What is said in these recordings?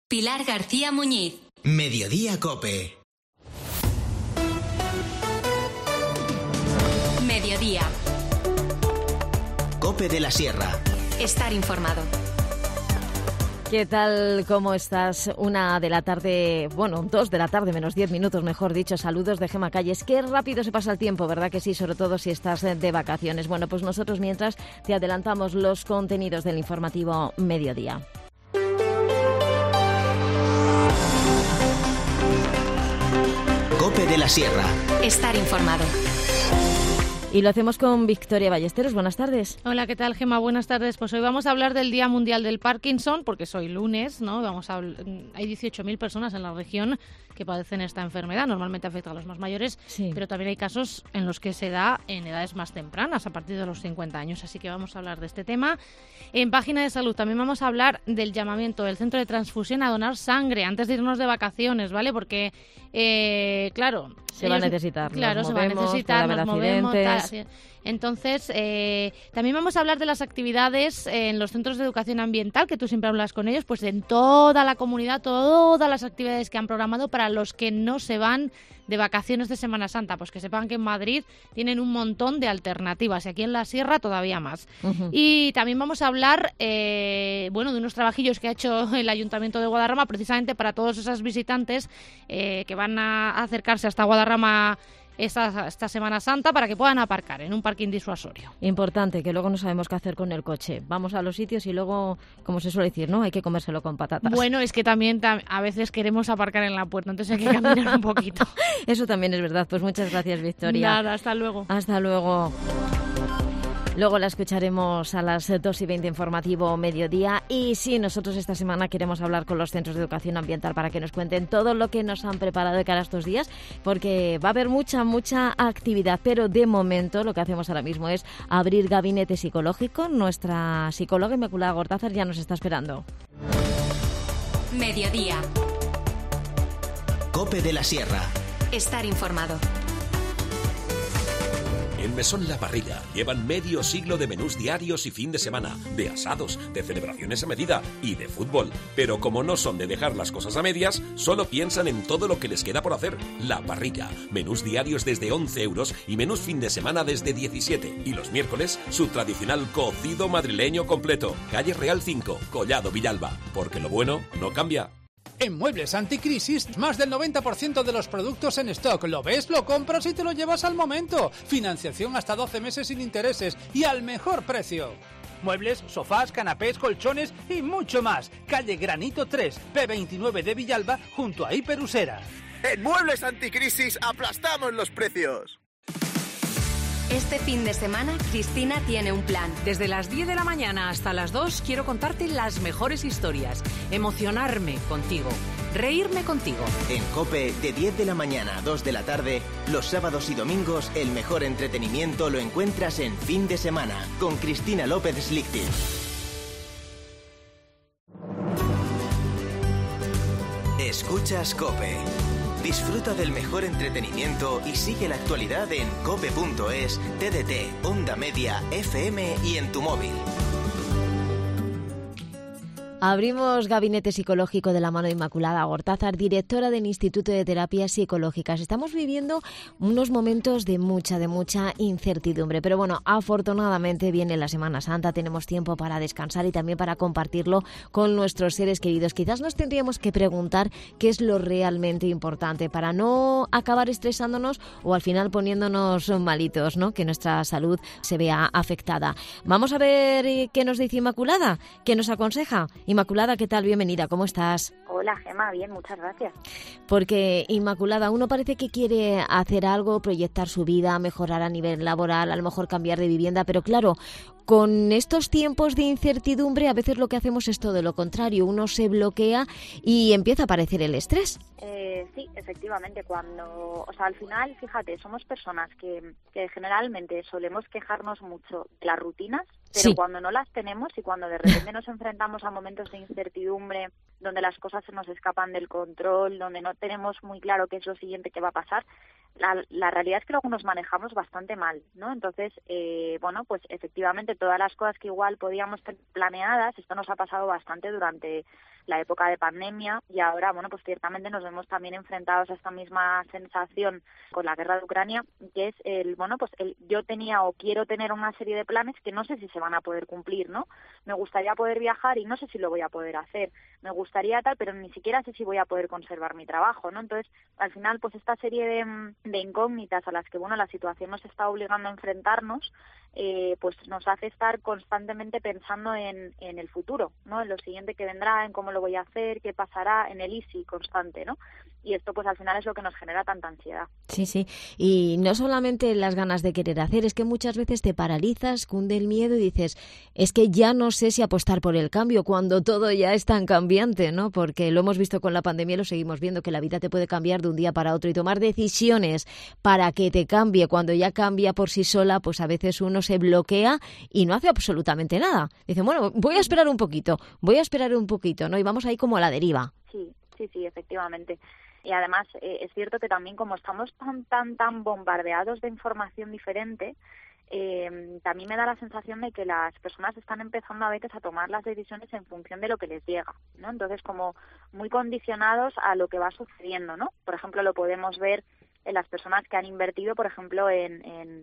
Pilar García Muñiz. Mediodía Cope. Mediodía. Cope de la Sierra. Estar informado. ¿Qué tal? ¿Cómo estás? 1 de la tarde, 2 de la tarde, menos 10 minutos, mejor dicho. Saludos de Gema Calles. Qué rápido se pasa el tiempo, ¿verdad que sí? Sobre todo si estás de vacaciones. Bueno, pues nosotros mientras te adelantamos los contenidos del informativo Mediodía. Cope de la Sierra. Estar informado. Y lo hacemos con Victoria Ballesteros. Buenas tardes. Hola, ¿qué tal, Gema? Buenas tardes. Pues hoy vamos a hablar del Día Mundial del Parkinson, porque es hoy lunes, ¿no? Hay 18.000 personas en la región que padecen esta enfermedad. Normalmente afecta a los más mayores, sí, pero también hay casos en los que se da en edades más tempranas, a partir de los 50 años. Así que vamos a hablar de este tema. En Página de Salud también vamos a hablar del llamamiento del Centro de Transfusión a donar sangre antes de irnos de vacaciones, ¿vale? Porque, claro... Se va a necesitar. Claro, se va a necesitar, nos movemos, tal, así. Entonces, también vamos a hablar de las actividades en los centros de educación ambiental, que tú siempre hablas con ellos, pues en toda la comunidad, todas las actividades que han programado para los que no se van de vacaciones de Semana Santa, pues que sepan que en Madrid tienen un montón de alternativas y aquí en la Sierra todavía más. Uh-huh. Y también vamos a hablar, de unos trabajillos que ha hecho el Ayuntamiento de Guadarrama precisamente para todos esos visitantes que van a acercarse hasta Guadarrama esta Semana Santa para que puedan aparcar en un parking disuasorio. Importante, que luego no sabemos qué hacer con el coche. Vamos a los sitios y luego, como se suele decir, ¿no? Hay que comérselo con patatas. Bueno, es que también a veces queremos aparcar en la puerta, entonces hay que caminar un poquito. Eso también es verdad. Pues muchas gracias, Victoria. Nada, hasta luego. Hasta luego. Luego la escucharemos a las 2:20 informativo Mediodía. Y sí, nosotros esta semana queremos hablar con los centros de educación ambiental para que nos cuenten todo lo que nos han preparado de cara a estos días, porque va a haber mucha actividad. Pero de momento lo que hacemos ahora mismo es abrir gabinete psicológico. Nuestra psicóloga Inmaculada Gortázar ya nos está esperando. Mediodía. Cope de la Sierra. Estar informado. En Mesón La Parrilla llevan medio siglo de menús diarios y fin de semana, de asados, de celebraciones a medida y de fútbol. Pero como no son de dejar las cosas a medias, solo piensan en todo lo que les queda por hacer. La Parrilla, menús diarios desde 11 euros y menús fin de semana desde 17. Y los miércoles, su tradicional cocido madrileño completo. Calle Real 5, Collado Villalba. Porque lo bueno no cambia. En Muebles Anticrisis, más del 90% de los productos en stock. ¿Lo ves? Lo compras y te lo llevas al momento. Financiación hasta 12 meses sin intereses y al mejor precio. Muebles, sofás, canapés, colchones y mucho más. Calle Granito 3, P29 de Villalba, junto a Hiperusera. En Muebles Anticrisis aplastamos los precios. Este fin de semana, Cristina tiene un plan. Desde las 10 de la mañana hasta las 2 quiero contarte las mejores historias, emocionarme contigo, reírme contigo. En COPE, de 10 de la mañana a 2 de la tarde, los sábados y domingos, el mejor entretenimiento lo encuentras en Fin de Semana, con Cristina López Slichting. Escuchas COPE. Disfruta del mejor entretenimiento y sigue la actualidad en cope.es, TDT, Onda Media, FM y en tu móvil. Abrimos gabinete psicológico de la mano de Inmaculada Gortázar, directora del Instituto de Terapias Psicológicas. Estamos viviendo unos momentos de mucha incertidumbre, pero bueno, afortunadamente viene la Semana Santa, tenemos tiempo para descansar y también para compartirlo con nuestros seres queridos. Quizás nos tendríamos que preguntar qué es lo realmente importante para no acabar estresándonos o al final poniéndonos malitos, ¿no? Que nuestra salud se vea afectada. Vamos a ver qué nos dice Inmaculada, qué nos aconseja. Inmaculada, ¿qué tal? Bienvenida, ¿cómo estás? Hola, Gema, bien, muchas gracias. Porque, Inmaculada, uno parece que quiere hacer algo, proyectar su vida, mejorar a nivel laboral, a lo mejor cambiar de vivienda, pero claro, con estos tiempos de incertidumbre a veces lo que hacemos es todo lo contrario, uno se bloquea y empieza a aparecer el estrés. Sí, efectivamente, al final, fíjate, somos personas que generalmente solemos quejarnos mucho de las rutinas, pero sí, cuando no las tenemos y cuando de repente nos enfrentamos a momentos de incertidumbre, donde las cosas se nos escapan del control, donde no tenemos muy claro qué es lo siguiente que va a pasar, la realidad es que luego nos manejamos bastante mal, ¿no? Entonces, pues efectivamente todas las cosas que igual podíamos tener planeadas, esto nos ha pasado bastante durante la época de pandemia, y ahora, bueno, pues ciertamente nos vemos también enfrentados a esta misma sensación con la guerra de Ucrania, que es yo tenía o quiero tener una serie de planes que no sé si se van a poder cumplir, ¿no? Me gustaría poder viajar y no sé si lo voy a poder hacer. Me gustaría tal, pero ni siquiera sé si voy a poder conservar mi trabajo, ¿no? Entonces, al final, pues esta serie de incógnitas a las que, bueno, la situación nos está obligando a enfrentarnos, pues nos hace estar constantemente pensando en el futuro, ¿no? En lo siguiente que vendrá, en cómo lo voy a hacer, qué pasará, en el easy constante, ¿no? Y esto pues al final es lo que nos genera tanta ansiedad. Sí, sí. Y no solamente las ganas de querer hacer, es que muchas veces te paralizas, cunde el miedo y dices, es que ya no sé si apostar por el cambio cuando todo ya es tan cambiante, ¿no? Porque lo hemos visto con la pandemia, lo seguimos viendo, que la vida te puede cambiar de un día para otro, y tomar decisiones para que te cambie cuando ya cambia por sí sola, pues a veces uno se bloquea y no hace absolutamente nada. Dice, bueno, voy a esperar un poquito, ¿no? Y vamos ahí como a la deriva. Sí, efectivamente. Y además es cierto que también como estamos tan bombardeados de información diferente, también me da la sensación de que las personas están empezando a veces a tomar las decisiones en función de lo que les llega, ¿no? Entonces como muy condicionados a lo que va sucediendo, ¿no? Por ejemplo, lo podemos ver en las personas que han invertido, por ejemplo, en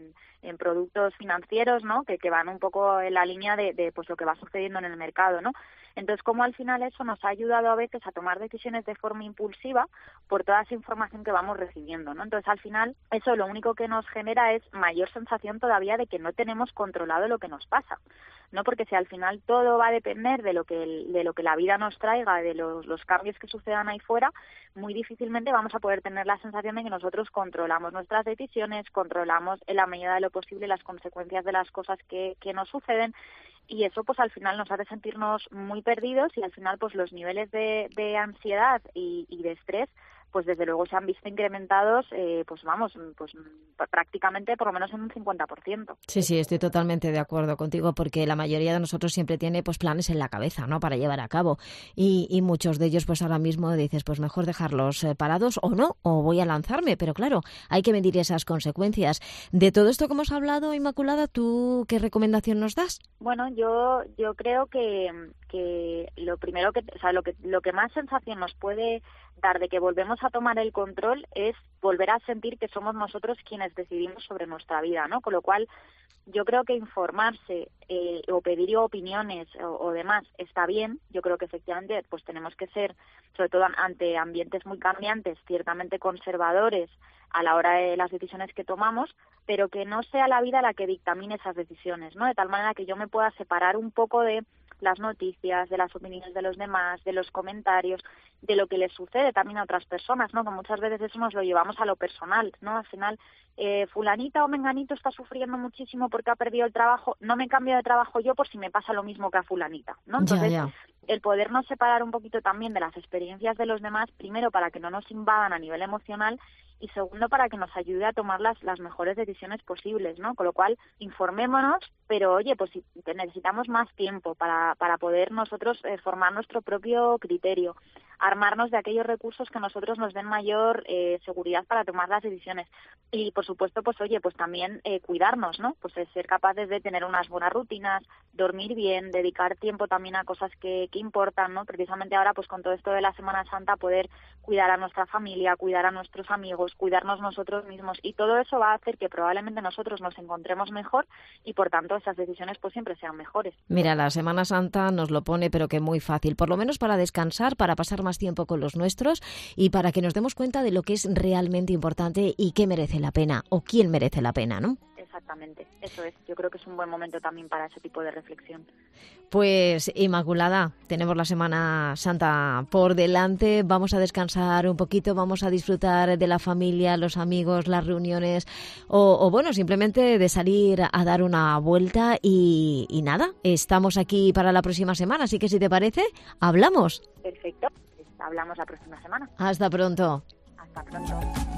productos financieros, ¿no? Que van un poco en la línea de pues lo que va sucediendo en el mercado, ¿no? Entonces, como al final eso nos ha ayudado a veces a tomar decisiones de forma impulsiva por toda esa información que vamos recibiendo, ¿no? Entonces, al final, eso lo único que nos genera es mayor sensación todavía de que no tenemos controlado lo que nos pasa, ¿no? Porque si al final todo va a depender de lo que la vida nos traiga, de los cambios que sucedan ahí fuera, muy difícilmente vamos a poder tener la sensación de que nosotros controlamos nuestras decisiones, controlamos en la medida de lo posible las consecuencias de las cosas que nos suceden, y eso pues al final nos hace sentirnos muy perdidos, y al final pues los niveles de ansiedad y de estrés pues desde luego se han visto incrementados, pues prácticamente por lo menos en un 50%. Sí, estoy totalmente de acuerdo contigo, porque la mayoría de nosotros siempre tiene pues planes en la cabeza, ¿no?, para llevar a cabo, y muchos de ellos pues ahora mismo dices, pues mejor dejarlos parados o no, o voy a lanzarme, pero claro, hay que medir esas consecuencias. De todo esto que hemos hablado, Inmaculada, ¿tú qué recomendación nos das? Bueno, yo creo que lo primero lo que más sensación nos puede dar de que volvemos a tomar el control es volver a sentir que somos nosotros quienes decidimos sobre nuestra vida, ¿no? Con lo cual, yo creo que informarse o pedir opiniones o demás está bien. Yo creo que efectivamente pues tenemos que ser, sobre todo ante ambientes muy cambiantes, ciertamente conservadores a la hora de las decisiones que tomamos, pero que no sea la vida la que dictamine esas decisiones, ¿no? De tal manera que yo me pueda separar un poco de las noticias, de las opiniones de los demás, de los comentarios, de lo que les sucede también a otras personas, ¿no? Que muchas veces eso nos lo llevamos a lo personal, ¿no? Al final, fulanita o menganito está sufriendo muchísimo porque ha perdido el trabajo, no me cambio de trabajo yo por si me pasa lo mismo que a fulanita, ¿no? Entonces, el podernos separar un poquito también de las experiencias de los demás, primero para que no nos invadan a nivel emocional, y segundo para que nos ayude a tomar las mejores decisiones posibles, ¿no? Con lo cual, informémonos, pero oye, pues si necesitamos más tiempo para poder nosotros formar nuestro propio criterio, armarnos de aquellos recursos que nosotros nos den mayor seguridad para tomar las decisiones. Y por supuesto, pues oye, pues también cuidarnos, ¿no? Pues ser capaces de tener unas buenas rutinas, dormir bien, dedicar tiempo también a cosas que importan, ¿no? Precisamente ahora, pues con todo esto de la Semana Santa, poder cuidar a nuestra familia, cuidar a nuestros amigos, cuidarnos nosotros mismos, y todo eso va a hacer que probablemente nosotros nos encontremos mejor y por tanto esas decisiones pues siempre sean mejores. Mira, la Semana Santa nos lo pone pero que muy fácil, por lo menos para descansar, para pasar más tiempo con los nuestros y para que nos demos cuenta de lo que es realmente importante y qué merece la pena o quién merece la pena, ¿no? Exactamente, eso es. Yo creo que es un buen momento también para ese tipo de reflexión. Pues, Inmaculada, tenemos la Semana Santa por delante, vamos a descansar un poquito, vamos a disfrutar de la familia, los amigos, las reuniones o bueno, simplemente de salir a dar una vuelta y nada, estamos aquí para la próxima semana, así que si te parece, hablamos. Perfecto, hablamos la próxima semana. Hasta pronto. Hasta pronto.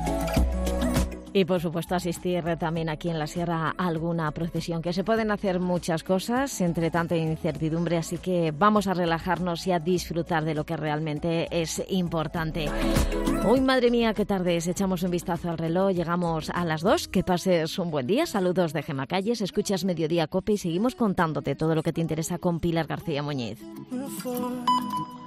Y por supuesto asistir también aquí en la Sierra a alguna procesión, que se pueden hacer muchas cosas entre tanta incertidumbre, así que vamos a relajarnos y a disfrutar de lo que realmente es importante. Uy, madre mía, qué tarde es. Echamos un vistazo al reloj, llegamos a las 2, que pases un buen día. Saludos de Gemma Calles, escuchas Mediodía Cope y seguimos contándote todo lo que te interesa con Pilar García Muñiz.